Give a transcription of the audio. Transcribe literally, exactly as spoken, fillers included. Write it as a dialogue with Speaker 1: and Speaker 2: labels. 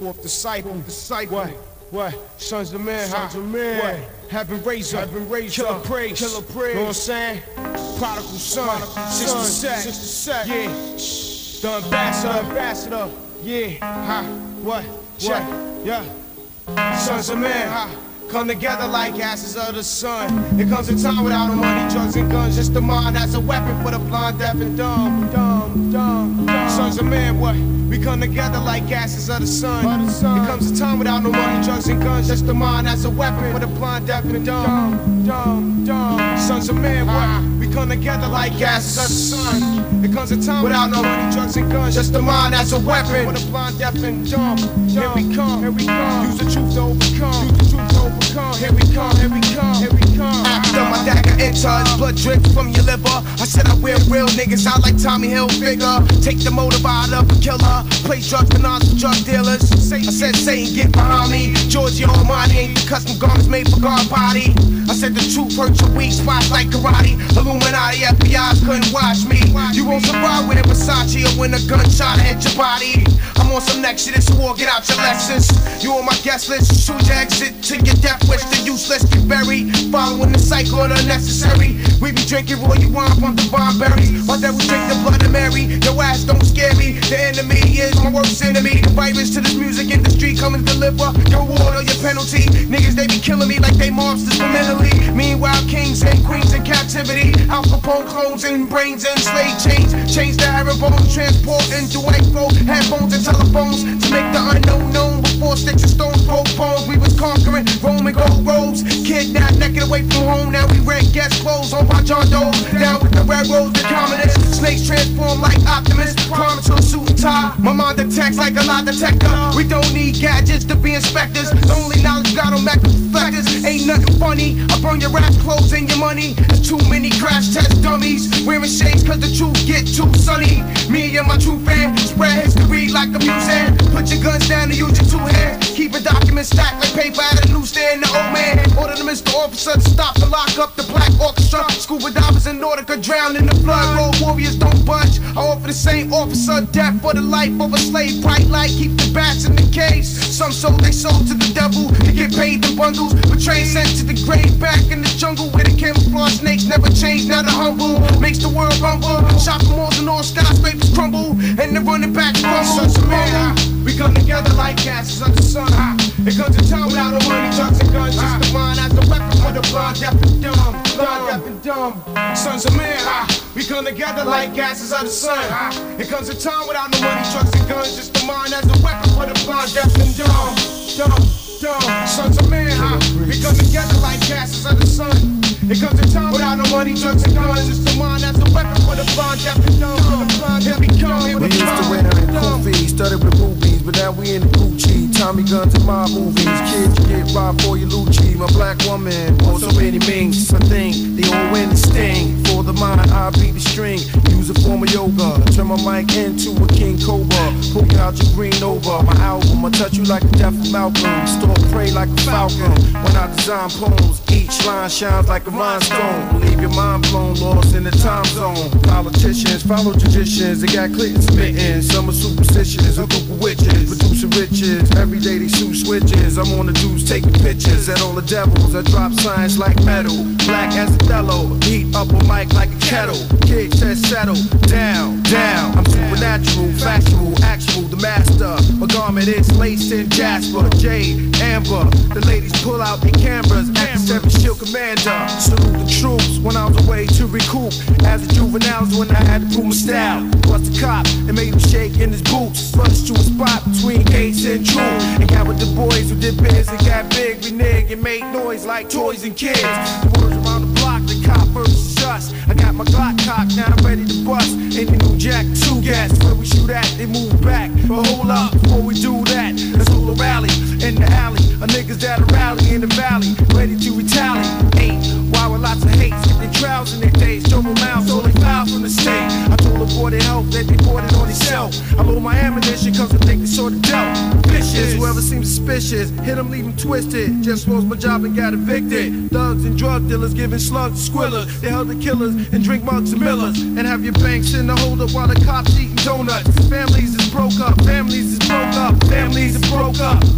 Speaker 1: Fourth disciple, disciple. What? What? Sons of men, sons of men. What? Heaven Razor, Heaven Razor, Killer Praise, Killer Praise. Know what I'm saying? Prodigal son, sixty set, sixty set. Yeah. The ambassador, ambassador. Yeah. Ha. What? Check. Yeah. Sons of men, ha. Come together like ashes of the sun. It comes a time without no money, drugs and guns. Just the mind as a weapon for the blind, deaf and dumb. Dumb, dumb, dumb. Sons of men, what? We come together like ashes of the sun. It comes a time without no money, drugs and guns. Just the mind as a weapon for the blind, deaf and dumb. Dumb, dumb. Sons of men, what? We come together like ashes of the sun. It comes a time without no money, drugs and guns. Just the mind as a weapon for the blind, deaf and dumb. Here we come, here we come. Use the truth to overcome. Use the truth to overcome. Here we come, here we come, here we come. After my dagger enters, blood drips from your liver. I said I wear real niggas out like Tommy Hilfiger. Take the motive out of a killer. Play drugs, bananas for drug dealers. I said Satan, get behind me. Giorgio Armani ain't the custom garments made for God body. I said the truth hurt your weak spots like karate. Illuminati, F B Is couldn't watch me. You won't survive with a Versace or when a gunshot hit your body. I'm on some next shit, it's war, get out your Lexus. You on my guest list, shoot your exit to your death wish. The useless get buried, following the cycle of the unnecessary. We be drinking royal wine from the bomb berries. While they we drink the blood of Mary. Your ass don't scare me, the enemy is my worst enemy. The virus to this music industry, come and deliver your reward or your penalty. Niggas, they be killing me like they monsters for mentally. Meanwhile, kings and queens in captivity. Al Capone clones and brains and slave chains. Change the herringbone, transport into white flow. Headphones and telephones to make the unknown known. Before sticks and stones broke bones, we was conquering Roman gold robes. Kidnapped, naked away from home. Now we rent guest clothes on by John Doe. Down with the railroads, the communists. Snakes transform like Optimus. Climb to a suit and tie. My mind detects like a lie detector. We don't need gadgets to be inspectors. The only knowledge got on Mac reflectors. Ain't nothing funny. I burn your rap clothes and your money. There's too many crash test dummies. Wearing shades cause the truth get too sunny. Me and my true fan spread history like a museum. Put your guns down and use your two hands. Keep a document stacked like paper at a newsstand. The old man ordered the Mister Officer to stop and lock up the black orchestra. Scuba divers in Nautica drown in the flood. Road warriors don't budge. I offer the same officer death for the life of a slave. Bright light, keep the bats in the caves. Some sold they sold to the devil to get paid in bundles. Betrayed sent to the grave back in the jungle where the camouflage snakes never change. Now the humble makes the world rumble. Shopping malls and all skyscrapers crumble and the running backs crumble. We come together like ashes of the sun. It comes a time without no money, drugs and guns. Just the mind as a weapon for the blind, deaf and dumb. Blind, deaf and dumb. Sons of men, we come together like ashes of the sun. It comes a time without no money, drugs and guns. Just the mind as a weapon for the blind, deaf and dumb. Dumb, dumb. Sons of men, we come together like ashes of the sun. It comes a time without no money, drugs and guns. Just the mind as a weapon for the blind, deaf and dumb. For the blind, here we come, here we come.
Speaker 2: We used to wear in Kofi, started with movies, but now we in the Gucci. Tommy guns in my movies. Kids, you get robbed for your Lucci. My black woman, oh so many means. I think they all win the sting. For the mind, I beat the string. Use a form of yoga. Turn my mic into a king cobra. Pull you out your green over. My album, I touch you like the death of Malcolm. Store prey like a falcon. When I design poems, each line shines like a rhinestone. Leave your mind blown, lost in the time zone. Politicians follow traditions. They got clits smitten. Some are superstitions, a group of witches. Producing riches. Every day they shoot switches. I'm on the dudes taking pictures at all the devils. I drop signs like metal. Black as Othello. Heat up a mic like a kettle. Kids said settle. Down, down. I'm supernatural, factual, actual, the master. My garment is laced in jasper, jade, amber. The ladies pull out their cameras. After seven shield commander. Salute the troops when I was away to recoup. As a juvenile when I had to prove my style. Bust the cop and made him shake in his boots. Rushed to a spot between Gates and True. And got with the boys who did biz and got big. We nig and made noise like toys and kids. The words around the block, the cop versus us. I got my Glock cocked, now I'm ready to bust. In the new Jack two gas, where we shoot at, they move back. But hold up, before we do that, let's hold a rally in the alley. A niggas that'll rally in the valley, ready to retaliate. Why with lots of hate, skip their trials in their days, drove them out, so they filed from the state. I told the boy they help, that they bought it on themselves. I load my ammunition, cause I think they sort of dealt. Vicious, whoever seems suspicious, hit them, leave them twisted. Just lost my job and got evicted. Thugs and drug dealers giving slugs to squillers. They held the killers and drink mugs and millers. And have your banks in the hold up while the cops eating donuts. Families is broke up, families is broke up, families is broke up.